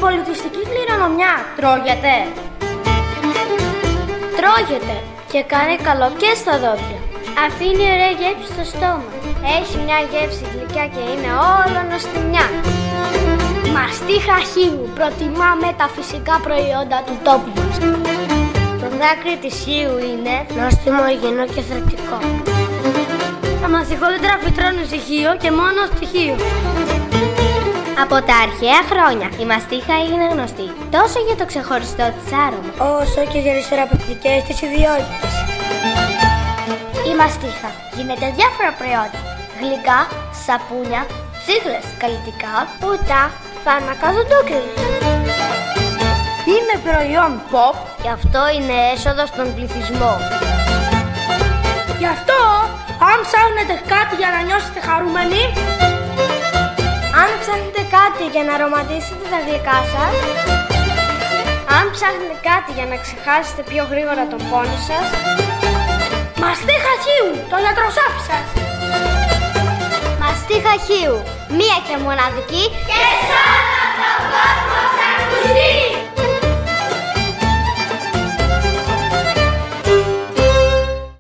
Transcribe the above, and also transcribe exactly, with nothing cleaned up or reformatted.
πολιτιστική κληρονομιά τρώγεται? Τρώγεται και κάνει καλό και στα δόντια. Αφήνει ωραία γεύση στο στόμα. Έχει μια γεύση γλυκιά και είναι όλο νοστιμιά. Μαστίχα χείου. Προτιμάμε τα φυσικά προϊόντα του τόπου μας. Το δάκρυ της χείου είναι νόστιμο, υγιεινό και θρεπτικό. Τα μαθηκόδεντρα φυτρώνουν στοιχείο και μόνο στοιχείο. Από τα αρχαία χρόνια η μαστίχα είναι γνωστή τόσο για το ξεχωριστό της άρωμα, όσο και για τις θεραπευτικές της ιδιότητες. Η μαστίχα γίνεται διάφορα προϊόντα: γλυκά, σαπούνια, τσίχλες, καλλιτικά, ποτά, φάρμακα, ζωντόκρεμες. Είναι προϊόν pop, γι' αυτό είναι έσοδο στον πληθυσμό. Γι' αυτό, αν ψάχνετε κάτι για να νιώσετε χαρούμενοι, αν ψάχνετε κάτι για να αρωματίσετε τα γλυκά σας, αν ψάχνετε κάτι για να ξεχάσετε πιο γρήγορα τον πόνο σας, μαστίχα χείου, το γιατροσάφι σας. Μαστίχα χείου, μία και μοναδική και σαν από το κόσμο.